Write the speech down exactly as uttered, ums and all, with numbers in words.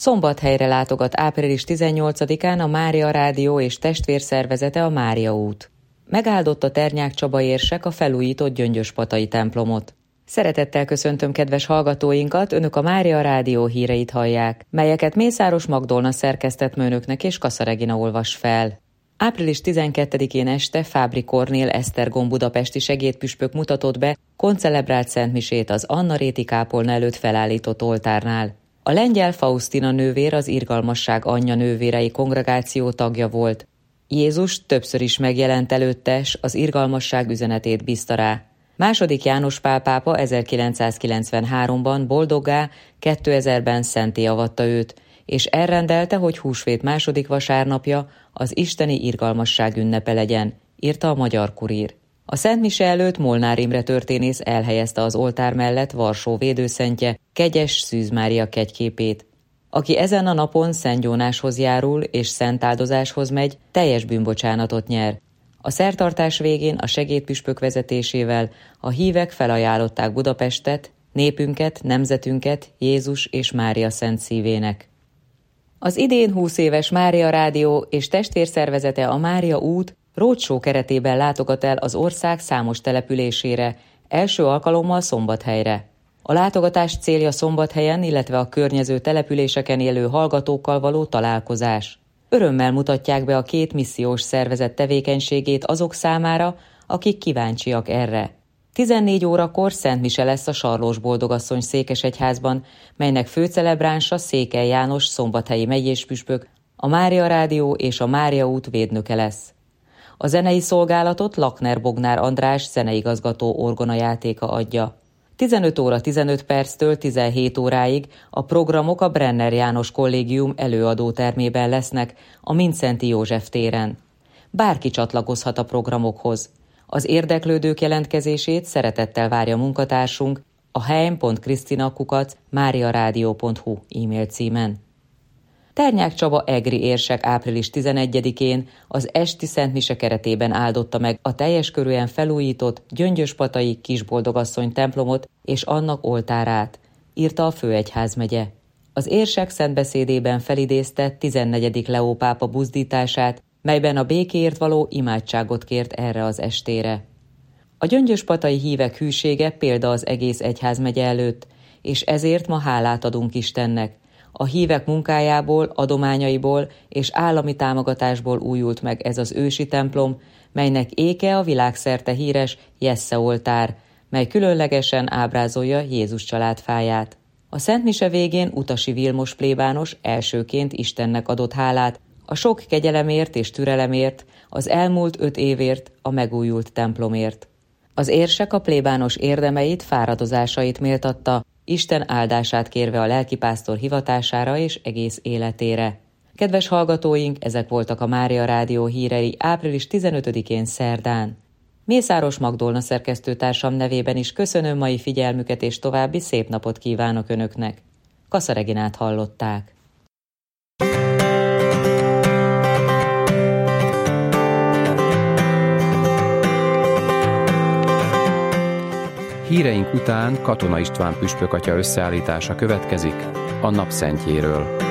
Szombathelyre látogat április tizennyolcadikán a Mária Rádió és testvérszervezete, a Mária út. Megáldotta Ternyák Csaba érsek a felújított Gyöngyöspatai templomot. Szeretettel köszöntöm kedves hallgatóinkat, önök a Mária Rádió híreit hallják, melyeket Mészáros Magdolna szerkesztett önöknek és Kassa Regina olvas fel. április tizenkettedikén este Fábri Kornél Esztergom budapesti segédpüspök mutatott be koncelebrált szentmisét az Anna Réti kápolna előtt felállított oltárnál. A lengyel Faustina nővér az Irgalmasság Anyja nővérei kongregáció tagja volt. Jézus többször is megjelent előtte, s az irgalmasság üzenetét bízta rá. Második János Pál pápa ezerkilencszázkilencvenháromban boldoggá, kétezerben szenté avatta őt, és elrendelte, hogy húsvét második vasárnapja az isteni irgalmasság ünnepe legyen, írta a Magyar Kurír. A Szent Mise előtt Molnár Imre történész elhelyezte az oltár mellett Varsó védőszentje, Kegyes Szűz Mária kegyképét. Aki ezen a napon szentgyónáshoz járul és szentáldozáshoz megy, teljes bűnbocsánatot nyer. A szertartás végén a segédpüspök vezetésével a hívek felajánlották Budapestet, népünket, nemzetünket Jézus és Mária szent szívének. Az idén húsz éves Mária Rádió és testvérszervezete, a Mária út roadshow keretében látogat el az ország számos településére, első alkalommal Szombathelyre. A látogatás célja Szombathelyen, illetve a környező településeken élő hallgatókkal való találkozás. Örömmel mutatják be a két missziós szervezet tevékenységét azok számára, akik kíváncsiak erre. tizennégy órakor Szent Mise lesz a Sarlós Boldogasszony székesegyházban, melynek főcelebránsa Székely János szombathelyi megyéspüspök, a Mária Rádió és a Mária út védnöke lesz. A zenei szolgálatot Lakner Bognár András zeneigazgató orgonajátéka adja. tizenöt óra tizenöt perctől tizenhét óráig a programok a Brenner János Kollégium előadótermében lesznek a Mindszenty József téren. Bárki csatlakozhat a programokhoz. Az érdeklődők jelentkezését szeretettel várja munkatársunk a heim pont krisztina kukac máriaradio pont hu e-mail címen. Ternyák Csaba egri érsek április tizenegyedikén az esti Szent Mise keretében áldotta meg a teljes körűen felújított Gyöngyöspatai Kisboldogasszony templomot és annak oltárát, írta a Főegyházmegye. Az érsek szentbeszédében felidézte tizennegyedik Leó pápa buzdítását, melyben a békéért való imádságot kért erre az estére. A gyöngyöspatai hívek hűsége példa az egész egyházmegye előtt, és ezért ma hálát adunk Istennek. A hívek munkájából, adományaiból és állami támogatásból újult meg ez az ősi templom, melynek éke a világszerte híres Jessze oltár, mely különlegesen ábrázolja Jézus családfáját. A Szent Mise végén Utasi Vilmos plébános elsőként Istennek adott hálát a sok kegyelemért és türelemért, az elmúlt öt évért, a megújult templomért. Az érsek a plébános érdemeit, fáradozásait méltatta, Isten áldását kérve a lelkipásztor hivatására és egész életére. Kedves hallgatóink, ezek voltak a Mária Rádió hírei április tizenötödikén szerdán. Mészáros Magdolna szerkesztőtársam nevében is köszönöm mai figyelmüket, és további szép napot kívánok Önöknek. Kassa Reginát hallották. Híreink után Katona István püspök atya összeállítása következik a napszentjéről.